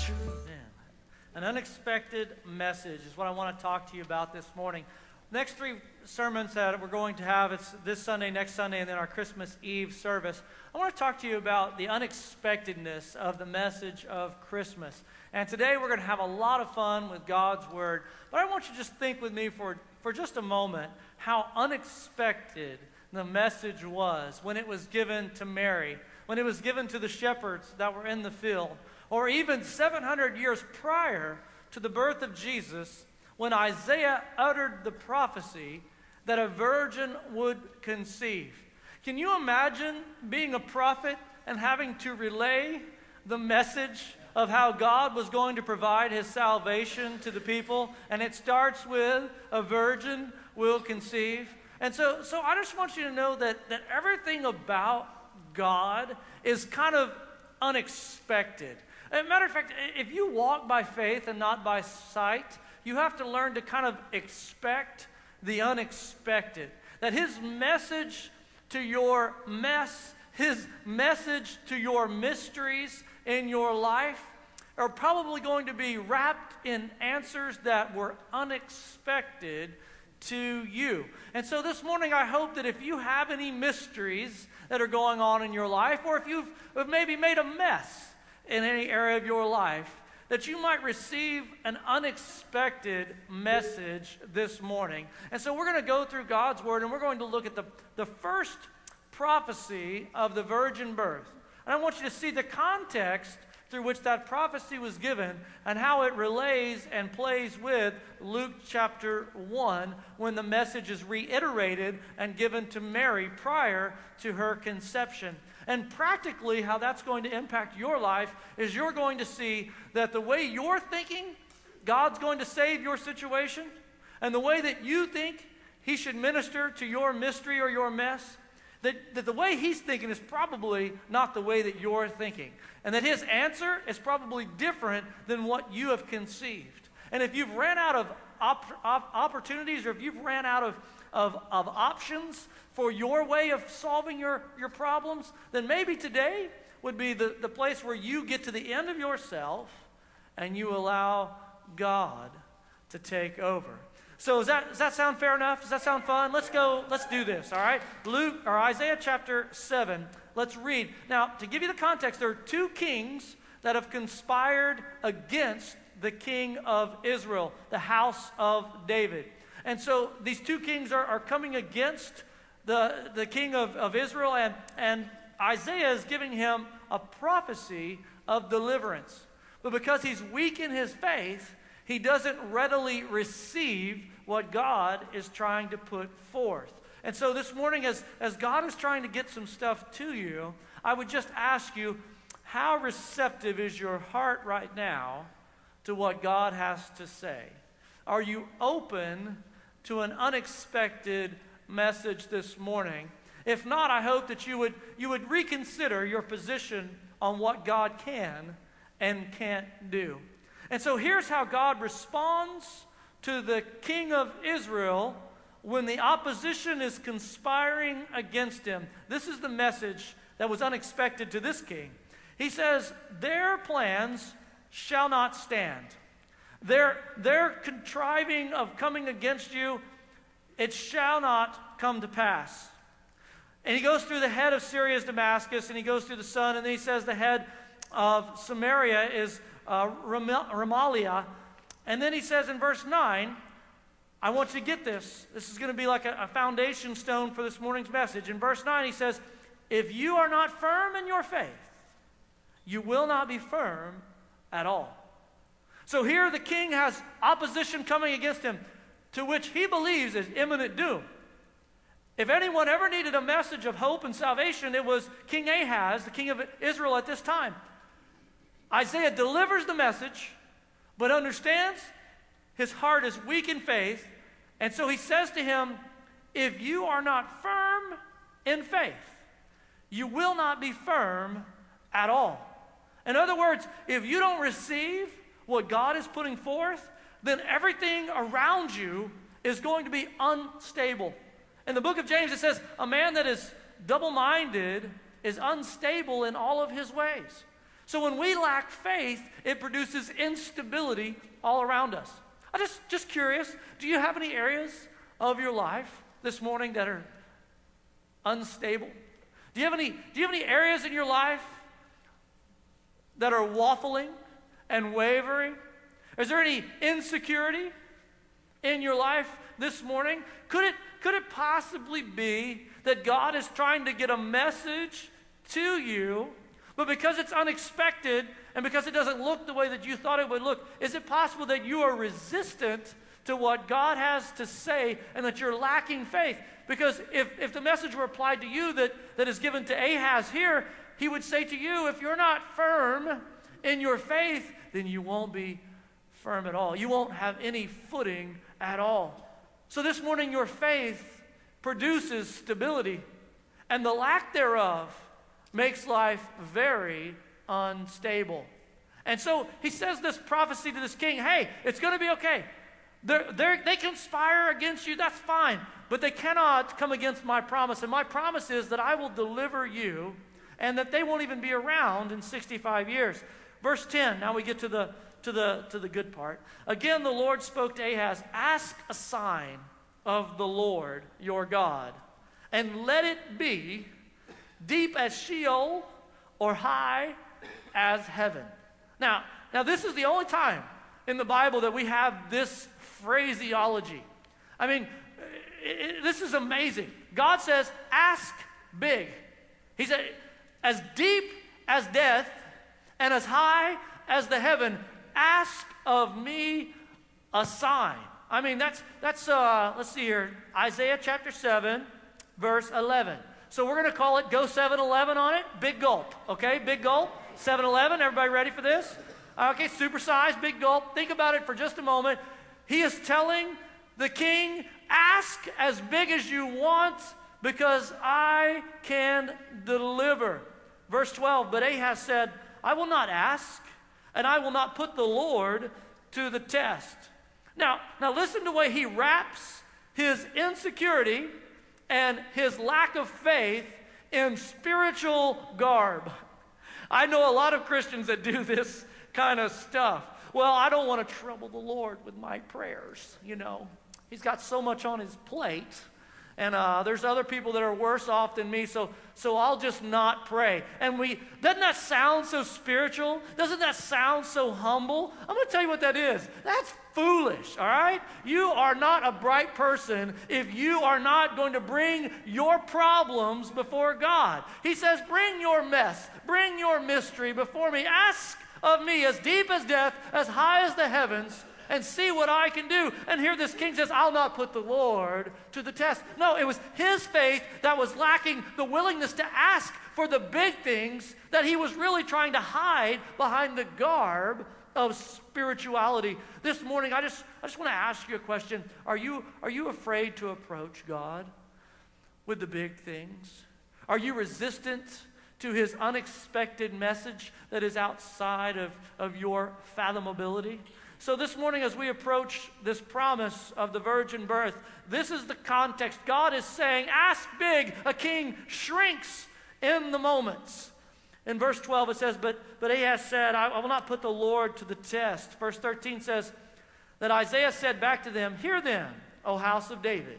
Man, an unexpected message is what I want to talk to you about this morning. Next three sermons that we're going to have, it's this Sunday, next Sunday, and then our Christmas Eve service. I want to talk to you about the unexpectedness of the message of Christmas. And today we're going to have a lot of fun with God's Word. But I want you to just think with me for just a moment how unexpected the message was when it was given to Mary, when it was given to the shepherds that were in the field, or even 700 years prior to the birth of Jesus, when Isaiah uttered the prophecy that a virgin would conceive. Can you imagine being a prophet and having to relay the message of how God was going to provide his salvation to the people? And it starts with a virgin will conceive. And so I just want you to know that everything about God is kind of unexpected. As a matter of fact, if you walk by faith and not by sight, you have to learn to kind of expect the unexpected. That his message to your mess, his message to your mysteries in your life are probably going to be wrapped in answers that were unexpected to you. And so this morning I hope that if you have any mysteries that are going on in your life, or if you've maybe made a mess in any area of your life, that you might receive an unexpected message this morning. And so we're going to go through God's Word, and we're going to look at the first prophecy of the virgin birth. And I want you to see the context through which that prophecy was given and how it relays and plays with Luke chapter 1 when the message is reiterated and given to Mary prior to her conception. And practically how that's going to impact your life is you're going to see that the way you're thinking God's going to save your situation, and the way that you think he should minister to your mystery or your mess, that the way he's thinking is probably not the way that you're thinking. And that his answer is probably different than what you have conceived. And if you've ran out of opportunities, or if you've ran out of options for your way of solving your problems, then maybe today would be the place where you get to the end of yourself and you allow God to take over. So does that sound fair enough? Does that sound fun? Let's do this, all right? Isaiah chapter 7, let's read. Now, to give you the context, there are two kings that have conspired against the king of Israel, the house of David. And so these two kings are coming against the king of Israel, and Isaiah is giving him a prophecy of deliverance. But because he's weak in his faith, he doesn't readily receive what God is trying to put forth. And so this morning, as God is trying to get some stuff to you, I would just ask you, how receptive is your heart right now to what God has to say? Are you open to an unexpected message this morning? If not, I hope that you would reconsider your position on what God can and can't do. And so here's how God responds to the king of Israel when the opposition is conspiring against him. This is the message that was unexpected to this king. He says, their plans shall not stand. Their contriving of coming against you, it shall not come to pass. And he goes through the head of Syria's Damascus, and he goes through the son, and then he says the head of Samaria is Remaliah. And then he says in verse 9, I want you to get this. This is going to be like a foundation stone for this morning's message. In verse 9 he says, if you are not firm in your faith, you will not be firm at all. So here the king has opposition coming against him, to which he believes is imminent doom. If anyone ever needed a message of hope and salvation, it was King Ahaz, the king of Israel at this time. Isaiah delivers the message, but understands his heart is weak in faith, and so he says to him, if you are not firm in faith, you will not be firm at all. In other words, if you don't receive what God is putting forth, then everything around you is going to be unstable. In the book of James it says, a man that is double-minded is unstable in all of his ways. So when we lack faith, it produces instability all around us. I'm just curious, do you have any areas of your life this morning that are unstable? Do you have any areas in your life that are waffling and wavering? Is there any insecurity in your life this morning? Could it possibly be that God is trying to get a message to you, but because it's unexpected and because it doesn't look the way that you thought it would look, is it possible that you are resistant to what God has to say and that you're lacking faith? Because if the message were applied to you that is given to Ahaz here, he would say to you, if you're not firm in your faith, then you won't be firm at all. You won't have any footing at all. So this morning, your faith produces stability, and the lack thereof makes life very unstable. And so he says this prophecy to this king, hey, it's going to be okay. They conspire against you, that's fine, but they cannot come against my promise. And my promise is that I will deliver you and that they won't even be around in 65 years. Verse 10, now we get to the good part. Again, the Lord spoke to Ahaz, ask a sign of the Lord your God, and let it be deep as Sheol or high as heaven. Now this is the only time in the Bible that we have this phraseology. I mean, this is amazing. God says, ask big. He said, as deep as death and as high as the heaven, ask of me a sign. I mean, that's let's see here, Isaiah chapter 7, verse 11. So we're going to call it Go 7-Eleven on it. Big gulp, okay? Big gulp, 7-Eleven. Everybody ready for this? Okay, supersize, big gulp. Think about it for just a moment. He is telling the king, ask as big as you want because I can deliver. Verse 12, but Ahaz said, I will not ask, and I will not put the Lord to the test. Now listen to the way he wraps his insecurity and his lack of faith in spiritual garb. I know a lot of Christians that do this kind of stuff. Well, I don't want to trouble the Lord with my prayers, you know. He's got so much on his plate. And there's other people that are worse off than me, so I'll just not pray. And doesn't that sound so spiritual? Doesn't that sound so humble? I'm going to tell you what that is. That's foolish, all right? You are not a bright person if you are not going to bring your problems before God. He says, bring your mess, bring your mystery before me. Ask of me as deep as death, as high as the heavens, and see what I can do. And here this king says, I'll not put the Lord to the test. No, it was his faith that was lacking the willingness to ask for the big things that he was really trying to hide behind the garb of spirituality. This morning, I just want to ask you a question. Are you afraid to approach God with the big things? Are you resistant to his unexpected message that is outside of your fathomability? So this morning, as we approach this promise of the virgin birth, this is the context. God is saying, ask big. A king shrinks in the moments. In verse 12 it says, but Ahaz said, I will not put the Lord to the test. Verse 13 says that Isaiah said back to them, hear then, O house of David.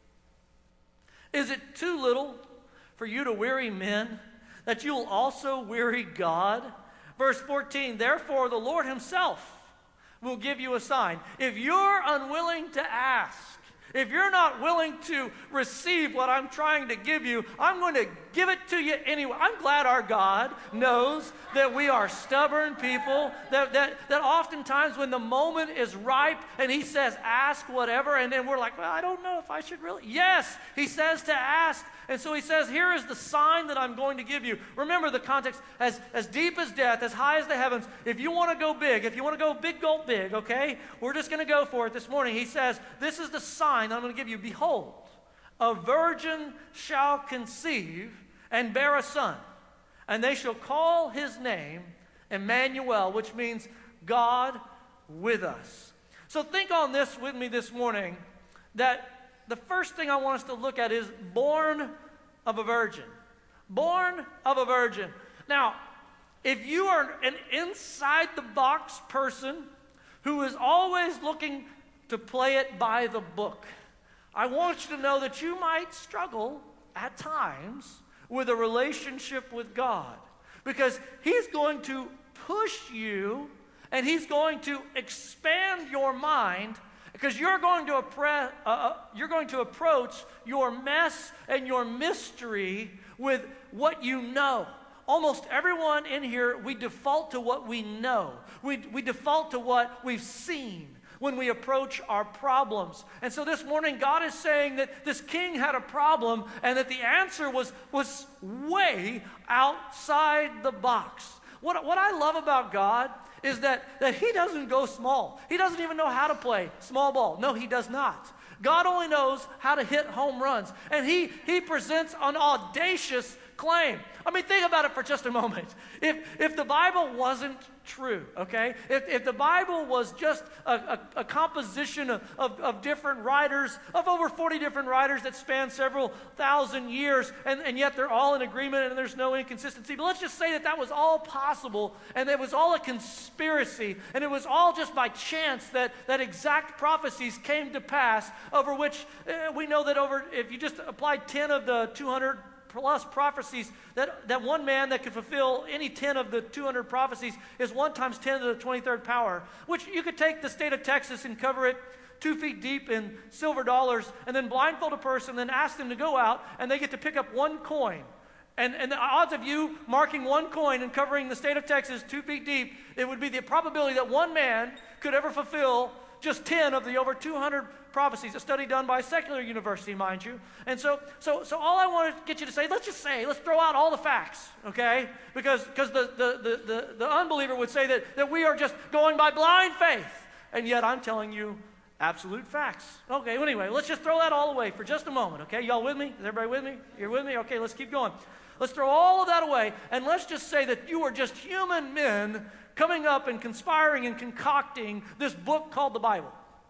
Is it too little for you to weary men, that you will also weary God? Verse 14, therefore the Lord himself will give you a sign. If you're unwilling to ask, if you're not willing to receive what I'm trying to give you, I'm going to give it to you anyway. I'm glad our God knows that we are stubborn people, that oftentimes when the moment is ripe and he says, ask whatever, and then we're like, well, I don't know if I should really. Yes, he says to ask. And so he says, here is the sign that I'm going to give you. Remember the context, as deep as death, as high as the heavens. If you want to go big, if you want to go big, gulp big, okay? We're just going to go for it this morning. He says, this is the sign that I'm going to give you. Behold, a virgin shall conceive and bear a son, and they shall call his name Emmanuel, which means God with us. So think on this with me this morning, that the first thing I want us to look at is born of a virgin. Born of a virgin. Now, if you are an inside-the-box person who is always looking to play it by the book, I want you to know that you might struggle at times with a relationship with God, because He's going to push you and He's going to expand your mind, because you're going to approach your mess and your mystery with what you know. Almost everyone in here, we default to what we know. We default to what we've seen when we approach our problems. And so this morning, God is saying that this king had a problem and that the answer was way outside the box. What I love about God is that He doesn't go small. He doesn't even know how to play small ball. No, He does not. God only knows how to hit home runs. And He presents an audacious claim. I mean, think about it for just a moment. If the Bible wasn't true, okay? If the Bible was just a composition of different writers, of over 40 different writers that span several thousand years, and yet they're all in agreement and there's no inconsistency. But let's just say that was all possible, and it was all a conspiracy, and it was all just by chance that exact prophecies came to pass, over which we know that if you just applied 10 of the 200 plus prophecies, that one man that could fulfill any 10 of the 200 prophecies is 1 times 10 to the 23rd power, which you could take the state of Texas and cover it 2 feet deep in silver dollars, and then blindfold a person, then ask them to go out, and they get to pick up one coin. And the odds of you marking one coin and covering the state of Texas 2 feet deep, it would be the probability that one man could ever fulfill just 10 of the over 200 prophecies, a study done by a secular university, mind you. And so all I want to get you to say, let's throw out all the facts, okay? Because the unbeliever would say that we are just going by blind faith, and yet I'm telling you absolute facts. Okay, well, anyway, let's just throw that all away for just a moment, okay? Y'all with me? Is everybody with me? You're with me? Okay, let's keep going. Let's throw all of that away, and let's just say that you are just human men coming up and conspiring and concocting this book called the Bible.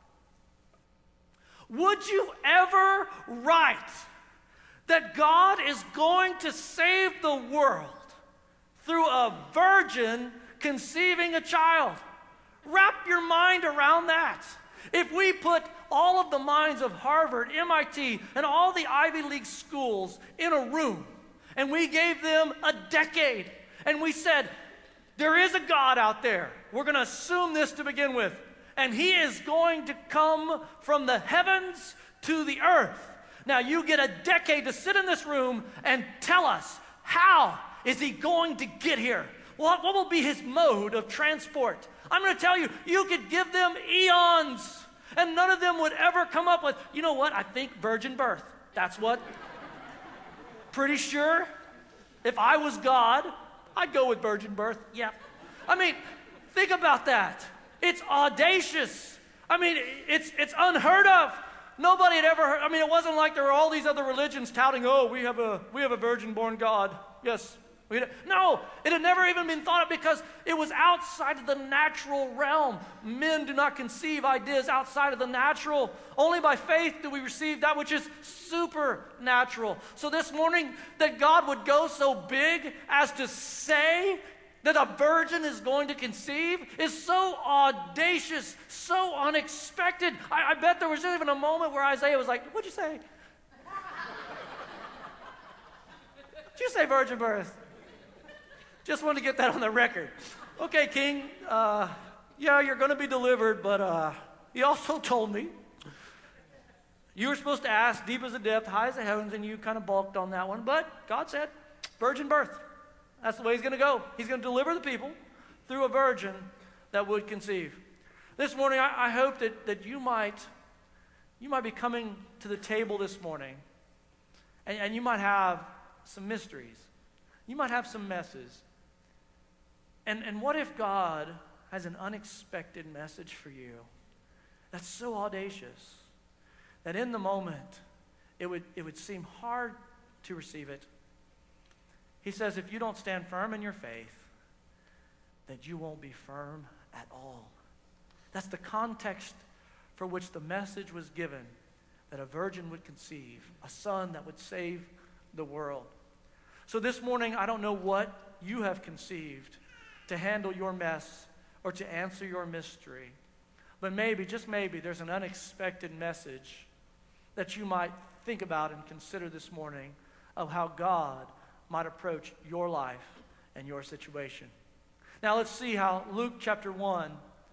Would you ever write that God is going to save the world through a virgin conceiving a child? Wrap your mind around that. If we put all of the minds of Harvard, MIT, and all the Ivy League schools in a room, and we gave them a decade, and we said, there is a God out there. We're going to assume this to begin with. And He is going to come from the heavens to the earth. Now, you get a decade to sit in this room and tell us, how is He going to get here? What will be His mode of transport? I'm going to tell you, you could give them eons, and none of them would ever come up with, you know what, I think virgin birth. That's what. Pretty sure if I was God, I'd go with virgin birth. Yeah. I mean, think about that. It's audacious. I mean, it's unheard of. Nobody had ever heard. I mean, it wasn't like there were all these other religions touting, oh, we have a virgin-born God. Yes. No, it had never even been thought of, because it was outside of the natural realm. Men do not conceive ideas outside of the natural. Only by faith do we receive that which is supernatural. So this morning, that God would go so big as to say that a virgin is going to conceive is so audacious, so unexpected. I bet there was even a moment where Isaiah was like, what'd you say? Did you say virgin birth? Just wanted to get that on the record. Okay, King, yeah, you're going to be delivered, but he also told me you were supposed to ask deep as the depth, high as the heavens, and you kind of balked on that one. But God said, virgin birth. That's the way He's going to go. He's going to deliver the people through a virgin that would conceive. This morning, I hope that you might be coming to the table this morning, and you might have some mysteries. You might have some messes. And what if God has an unexpected message for you that's so audacious that in the moment it would seem hard to receive it? He says, if you don't stand firm in your faith, that you won't be firm at all. That's the context for which the message was given, that a virgin would conceive a son that would save the world. So this morning, I don't know what you have conceived to handle your mess or to answer your mystery. But maybe, just maybe, there's an unexpected message that you might think about and consider this morning of how God might approach your life and your situation. Now let's see how Luke chapter 1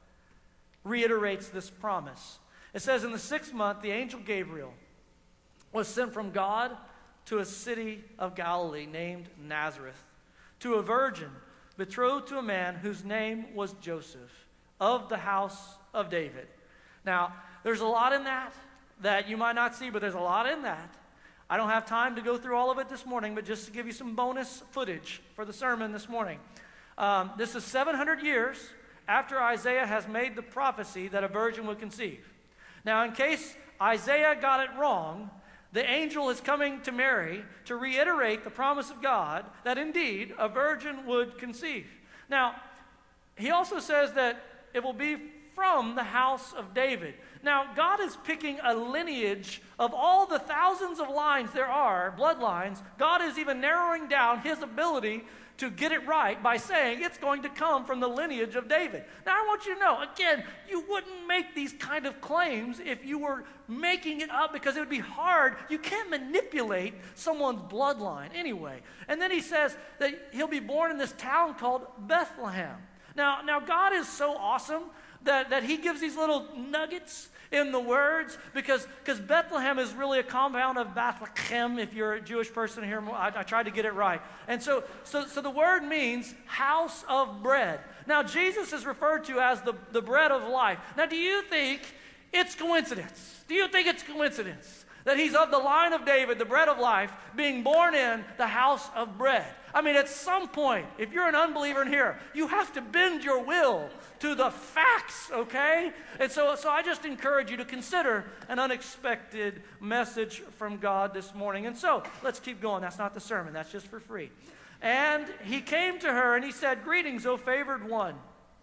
reiterates this promise. It says, in the 6th month, the angel Gabriel was sent from God to a city of Galilee named Nazareth, to a virgin betrothed to a man whose name was Joseph, of the house of David. Now, there's a lot in that you might not see, but there's a lot in that. I don't have time to go through all of it this morning, but just to give you some bonus footage for the sermon this morning. This is 700 years after Isaiah has made the prophecy that a virgin would conceive. Now, in case Isaiah got it wrong, the angel is coming to Mary to reiterate the promise of God that indeed a virgin would conceive. Now, he also says that it will be from the house of David. Now, God is picking a lineage of all the thousands of lines there are, bloodlines. God is even narrowing down his ability to get it right by saying it's going to come from the lineage of David. Now, I want you to know, again, you wouldn't make these kind of claims if you were making it up because it would be hard. You can't manipulate someone's bloodline anyway. And then he says that he'll be born in this town called Bethlehem. Now God is so awesome that he gives these little nuggets in the words because Bethlehem is really a compound of Bethlehem. If you're a Jewish person here, I tried to get it right. And so the word means house of bread. Now, Jesus is referred to as the bread of life. Now, do you think it's coincidence? Do you think it's coincidence that he's of the line of David, the bread of life, being born in the house of bread? I mean, at some point, if you're an unbeliever in here, you have to bend your will to the facts, okay? And so I just encourage you to consider an unexpected message from God this morning. And so, let's keep going. That's not the sermon. That's just for free. And he came to her and he said, "Greetings, O favored one.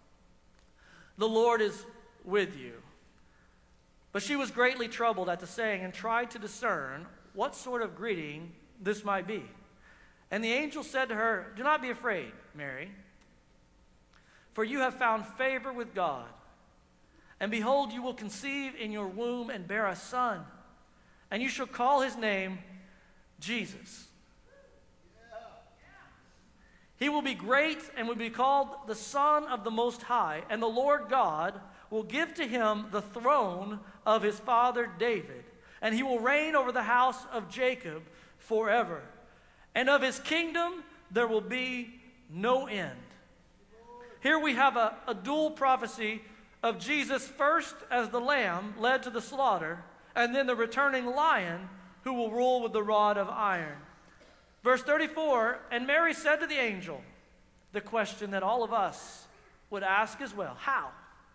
The Lord is with you." But she was greatly troubled at the saying and tried to discern what sort of greeting this might be. And the angel said to her, "Do not be afraid, Mary, for you have found favor with God. And behold, you will conceive in your womb and bear a son, and you shall call his name Jesus. He will be great and will be called the Son of the Most High, and the Lord God will give to him the throne of his father David, and he will reign over the house of Jacob forever. And of his kingdom there will be no end." Here we have a dual prophecy of Jesus first as the lamb led to the slaughter, and then the returning lion who will rule with the rod of iron. Verse 34, and Mary said to the angel, the question that all of us would ask as well, how?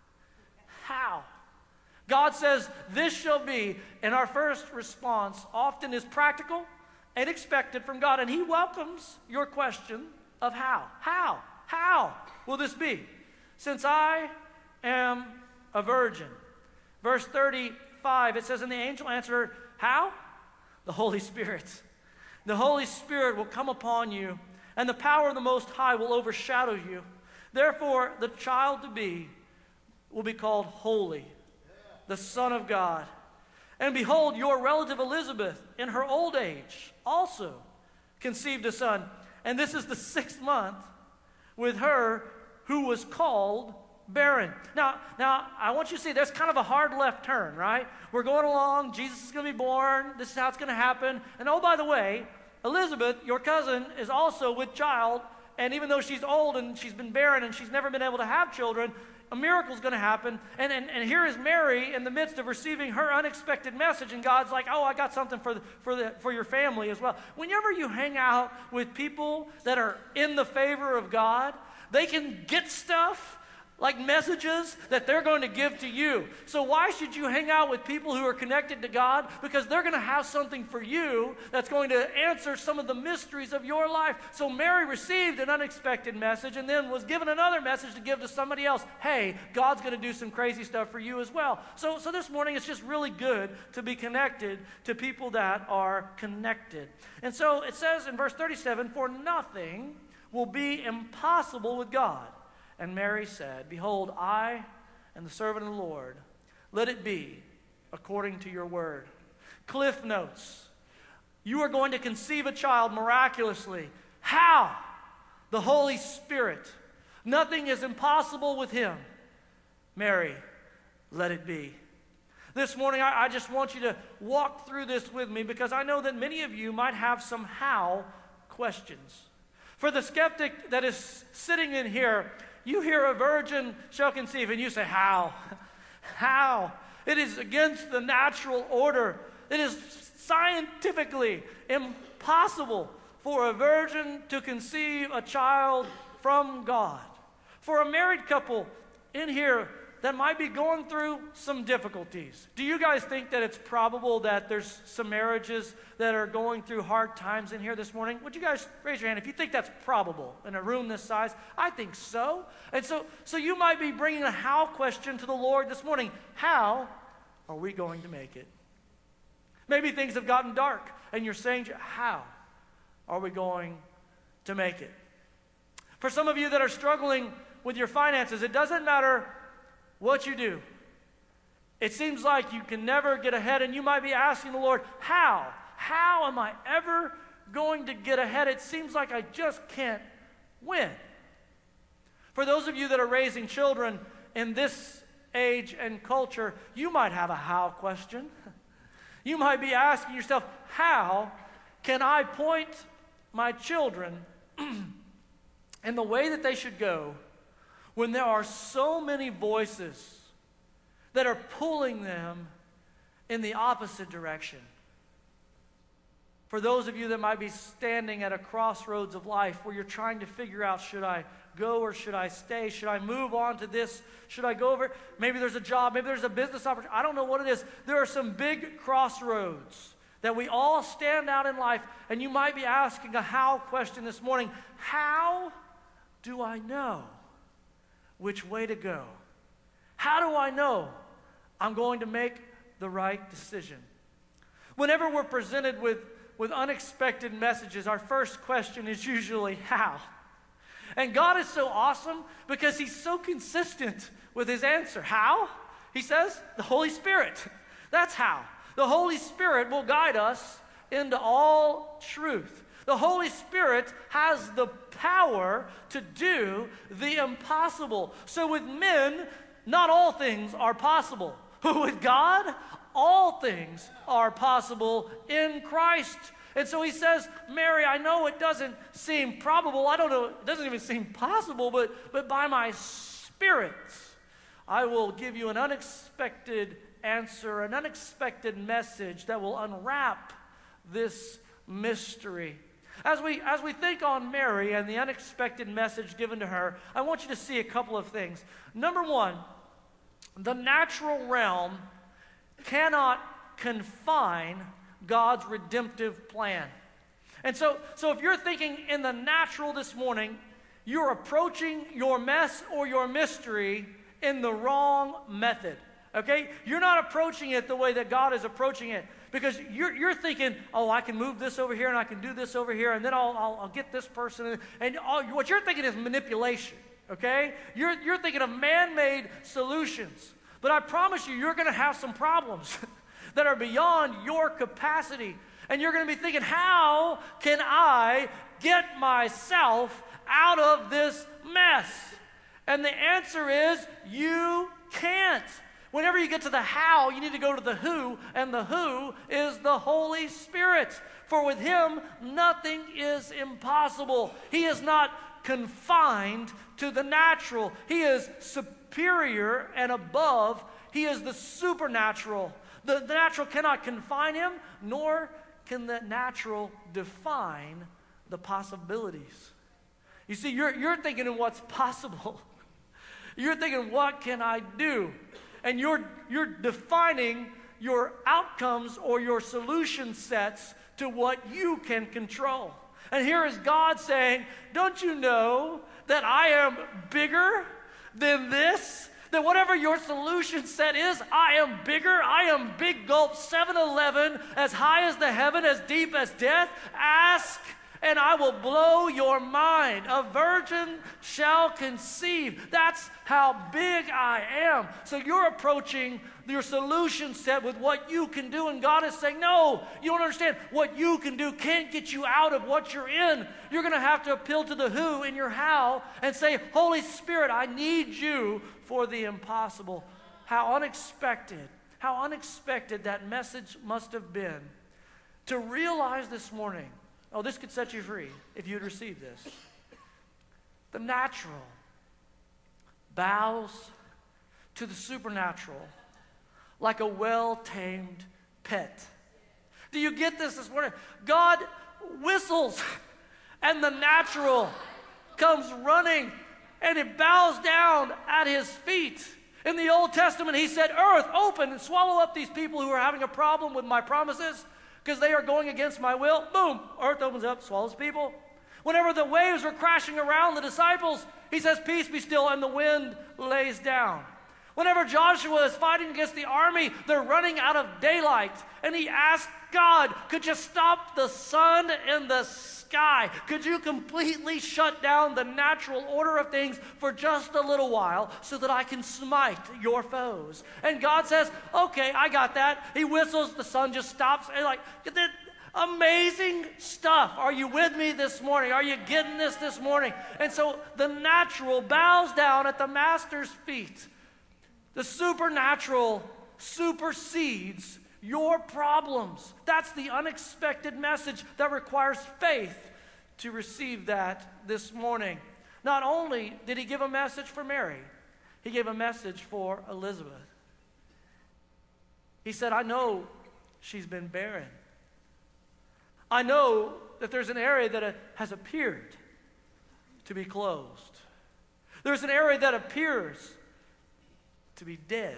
How? God says, this shall be, and our first response often is practical and expected from God, and he welcomes your question of how. How will this be? Since I am a virgin. Verse 35, it says, and the angel answered her, how? The Holy Spirit. The Holy Spirit will come upon you, and the power of the Most High will overshadow you. Therefore, the child to be will be called Holy, the Son of God. And behold, your relative Elizabeth, in her old age, also conceived a son. And this is the 6th month with her who was called barren. Now, I want you to see, there's kind of a hard left turn, right? We're going along, Jesus is going to be born, this is how it's going to happen. And oh, by the way, Elizabeth, your cousin, is also with child, and even though she's old and she's been barren and she's never been able to have children, a miracle is going to happen. And here is Mary in the midst of receiving her unexpected message, and God's like, oh, I got something for your family as well. Whenever you hang out with people that are in the favor of God, they can get stuff like messages that they're going to give to you. So why should you hang out with people who are connected to God? Because they're going to have something for you that's going to answer some of the mysteries of your life. So Mary received an unexpected message and then was given another message to give to somebody else. Hey, God's going to do some crazy stuff for you as well. So this morning it's just really good to be connected to people that are connected. And so it says in verse 37, for nothing will be impossible with God. And Mary said, Behold, I am the servant of the Lord. Let it be according to your word. Cliff notes. You are going to conceive a child miraculously. How? The Holy Spirit. Nothing is impossible with him. Mary, let it be. This morning, I just want you to walk through this with me because I know that many of you might have some how questions. For the skeptic that is sitting in here, you hear a virgin shall conceive and you say, how? How? It is against the natural order. It is scientifically impossible for a virgin to conceive a child from God. For a married couple in here that might be going through some difficulties, do you guys think that it's probable that there's some marriages that are going through hard times in here this morning? Would you guys raise your hand if you think that's probable in a room this size? I think so. And so you might be bringing a how question to the Lord this morning. How are we going to make it? Maybe things have gotten dark and you're saying, how are we going to make it? For some of you that are struggling with your finances, it doesn't matter what you do. It seems like you can never get ahead, and you might be asking the Lord, how? How am I ever going to get ahead? It seems like I just can't win. For those of you that are raising children in this age and culture, you might have a how question. You might be asking yourself, how can I point my children in the way that they should go when there are so many voices that are pulling them in the opposite direction? For those of you that might be standing at a crossroads of life where you're trying to figure out, should I go or should I stay? Should I move on to this? Should I go over? Maybe there's a job. Maybe there's a business opportunity. I don't know what it is. There are some big crossroads that we all stand out in life, and you might be asking a how question this morning. How do I know which way to go? How do I know I'm going to make the right decision? Whenever we're presented with unexpected messages, our first question is usually how. And God is so awesome because He's so consistent with His answer. How? He says, the Holy Spirit. That's how. The Holy Spirit will guide us into all truth. The Holy Spirit has the power to do the impossible. So with men, not all things are possible. With God, all things are possible in Christ. And so He says, Mary, I know it doesn't seem probable. I don't know, it doesn't even seem possible, but by my Spirit, I will give you an unexpected answer, an unexpected message that will unwrap this mystery. As we think on Mary and the unexpected message given to her, I want you to see a couple of things. Number one, the natural realm cannot confine God's redemptive plan. And so if you're thinking in the natural this morning, you're approaching your mess or your mystery in the wrong method. Okay? You're not approaching it the way that God is approaching it. Because you're thinking, oh, I can move this over here and I can do this over here and then I'll get this person. And what you're thinking is manipulation, okay? You're thinking of man-made solutions. But I promise you're going to have some problems that are beyond your capacity. And you're going to be thinking, how can I get myself out of this mess? And the answer is, you can't. Whenever you get to the how, you need to go to the who, and the who is the Holy Spirit. For with Him, nothing is impossible. He is not confined to the natural. He is superior and above. He is the supernatural. The natural cannot confine Him, nor can the natural define the possibilities. You see, you're thinking of what's possible. You're thinking, what can I do? And you're defining your outcomes or your solution sets to what you can control. And here is God saying, don't you know that I am bigger than this? That whatever your solution set is, I am bigger. I am big gulp 7-Eleven, as high as the heaven, as deep as death. Ask and I will blow your mind. A virgin shall conceive. That's how big I am. So you're approaching your solution set with what you can do, and God is saying, no, you don't understand. What you can do can't get you out of what you're in. You're going to have to appeal to the who in your how and say, Holy Spirit, I need you for the impossible. How unexpected that message must have been to realize this morning, oh, this could set you free if you'd receive this. The natural bows to the supernatural like a well-tamed pet. Do you get this morning? God whistles and the natural comes running and it bows down at his feet. In the Old Testament, he said, earth, open and swallow up these people who are having a problem with my promises because they are going against my will. Boom, earth opens up, swallows people. Whenever the waves were crashing around the disciples, he says, peace be still, and the wind lays down. Whenever Joshua is fighting against the army, they're running out of daylight, and he asked God, could you stop the sun in the sky? Could you completely shut down the natural order of things for just a little while so that I can smite your foes? And God says, okay, I got that. He whistles, the sun just stops. And like, amazing stuff. Are you with me this morning? Are you getting this morning? And so the natural bows down at the master's feet. The supernatural supersedes your problems. That's the unexpected message that requires faith to receive that this morning. Not only did he give a message for Mary, he gave a message for Elizabeth. He said, I know she's been barren. I know that there's an area that has appeared to be closed. There's an area that appears to be dead.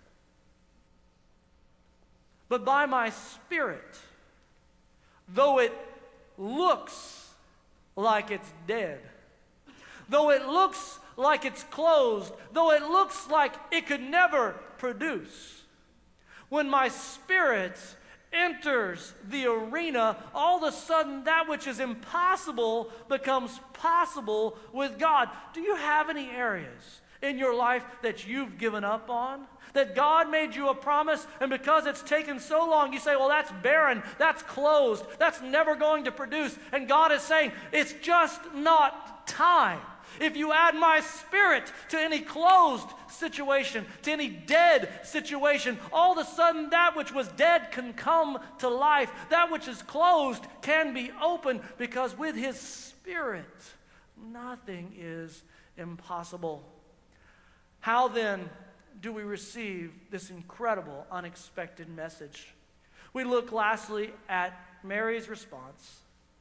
But by my Spirit, though it looks like it's dead, though it looks like it's closed, though it looks like it could never produce, when my Spirit enters the arena, all of a sudden that which is impossible becomes possible with God. Do you have any areas in your life that you've given up on? That God made you a promise, and because it's taken so long, you say, well, that's barren, that's closed, that's never going to produce. And God is saying, it's just not time. If you add my Spirit to any closed situation, to any dead situation, all of a sudden that which was dead can come to life. That which is closed can be opened, because with His Spirit, nothing is impossible. How then do we receive this incredible, unexpected message? We look lastly at Mary's response,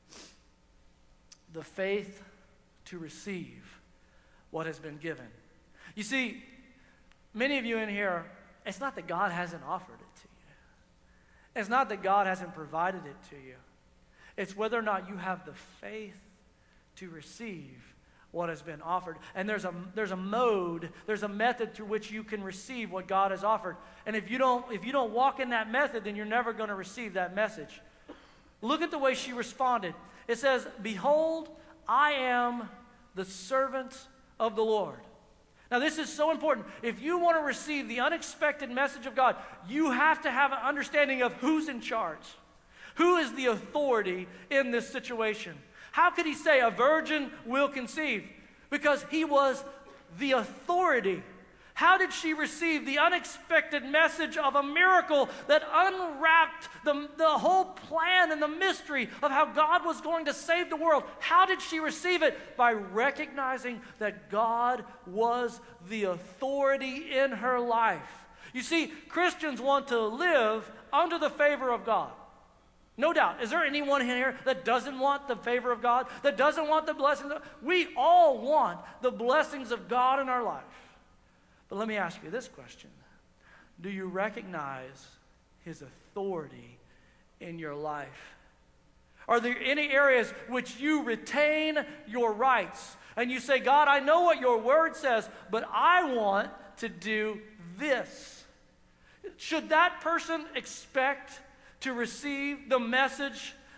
the faith to receive what has been given. You see, many of you in here, it's not that God hasn't offered it to you. It's not that God hasn't provided it to you. It's whether or not you have the faith to receive what has been offered. And there's a mode, there's a method through which you can receive what God has offered. And if you don't walk in that method, then you're never going to receive that message. Look at the way she responded. It says, behold, I am the servant of the Lord. Now this is so important. If you want to receive the unexpected message of God, you have to have an understanding of who's in charge. Who is the authority in this situation? How could he say a virgin will conceive? Because he was the authority. How did she receive the unexpected message of a miracle that unwrapped the whole plan and the mystery of how God was going to save the world? How did she receive it? By recognizing that God was the authority in her life. You see, Christians want to live under the favor of God. No doubt. Is there anyone in here that doesn't want the favor of God? That doesn't want the blessings? We all want the blessings of God in our life. But let me ask you this question. Do you recognize His authority in your life? Are there any areas which you retain your rights? And you say, God, I know what your word says, but I want to do this. Should that person expect to receive the message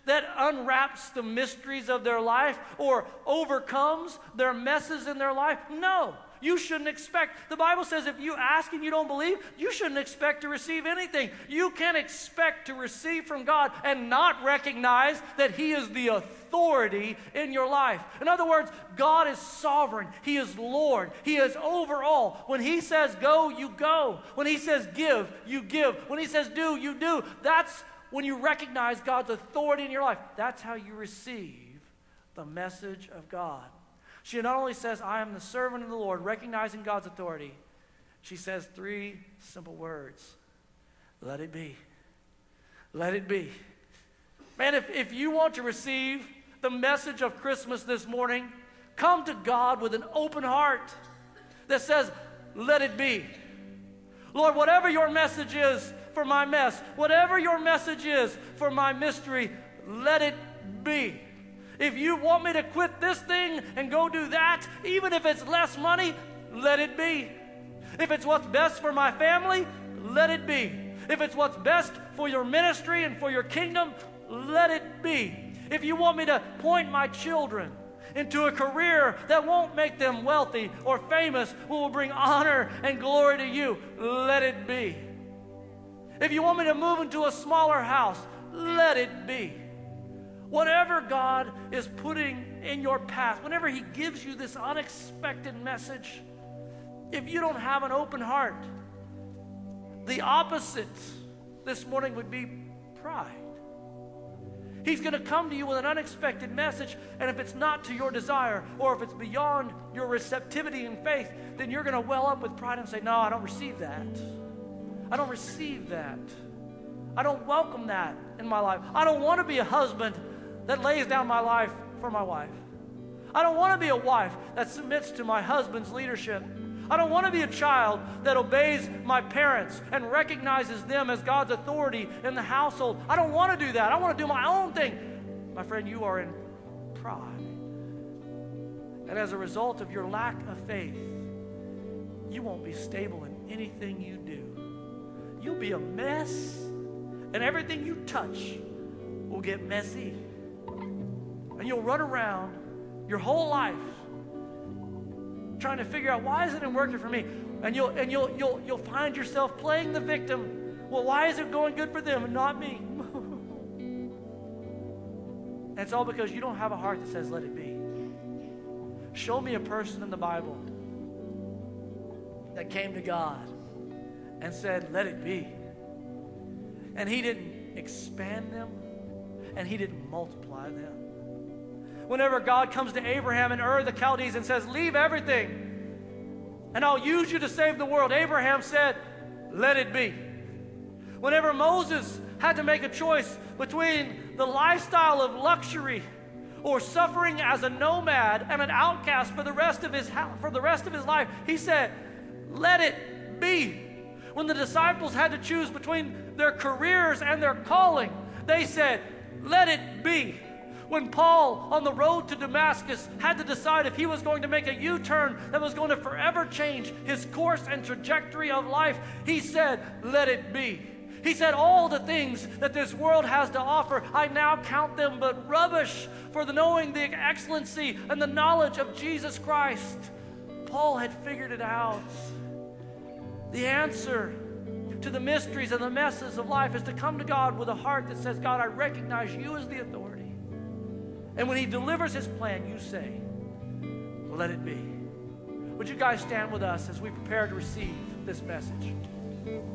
that unwraps the mysteries of their life or overcomes their messes in their life? No. You shouldn't expect. The Bible says if you ask and you don't believe, you shouldn't expect to receive anything. You can't expect to receive from God and not recognize that He is the authority in your life. In other words, God is sovereign. He is Lord. He is over all. When He says go, you go. When He says give, you give. When He says do, you do. That's when you recognize God's authority in your life. That's how you receive the message of God. She not only says, I am the servant of the Lord, recognizing God's authority, she says 3 simple words. Let it be. Let it be. Man, if you want to receive the message of Christmas this morning, come to God with an open heart that says, let it be. Lord, whatever your message is for my mess, whatever your message is for my mystery, let it be. If you want me to quit this thing and go do that, even if it's less money, let it be. If it's what's best for my family, let it be. If it's what's best for your ministry and for your kingdom, let it be. If you want me to point my children into a career that won't make them wealthy or famous, but will bring honor and glory to you, let it be. If you want me to move into a smaller house, let it be. Whatever God is putting in your path, whenever He gives you this unexpected message, if you don't have an open heart, the opposite this morning would be pride. He's going to come to you with an unexpected message, and if it's not to your desire, or if it's beyond your receptivity and faith, then you're going to well up with pride and say, no, I don't receive that. I don't receive that. I don't welcome that in my life. I don't want to be a husband that lays down my life for my wife. I don't want to be a wife that submits to my husband's leadership. I don't want to be a child that obeys my parents and recognizes them as God's authority in the household. I don't want to do that. I want to do my own thing. My friend, you are in pride. And as a result of your lack of faith, you won't be stable in anything you do. You'll be a mess, and everything you touch will get messy. And you'll run around your whole life trying to figure out, why isn't it working for me? And you'll find yourself playing the victim. Well, why is it going good for them and not me? And it's all because you don't have a heart that says, let it be. Show me a person in the Bible that came to God and said, let it be. And He didn't expand them, and He didn't multiply them. Whenever God comes to Abraham in Ur of the Chaldees and says, leave everything, and I'll use you to save the world, Abraham said, let it be. Whenever Moses had to make a choice between the lifestyle of luxury or suffering as a nomad and an outcast for the rest of his life, he said, let it be. When the disciples had to choose between their careers and their calling, they said, let it be. When Paul, on the road to Damascus, had to decide if he was going to make a U-turn that was going to forever change his course and trajectory of life, he said, let it be. He said, all the things that this world has to offer, I now count them but rubbish for the knowing the excellency and the knowledge of Jesus Christ. Paul had figured it out. The answer to the mysteries and the messes of life is to come to God with a heart that says, God, I recognize you as the authority. And when He delivers His plan, you say, let it be. Would you guys stand with us as we prepare to receive this message?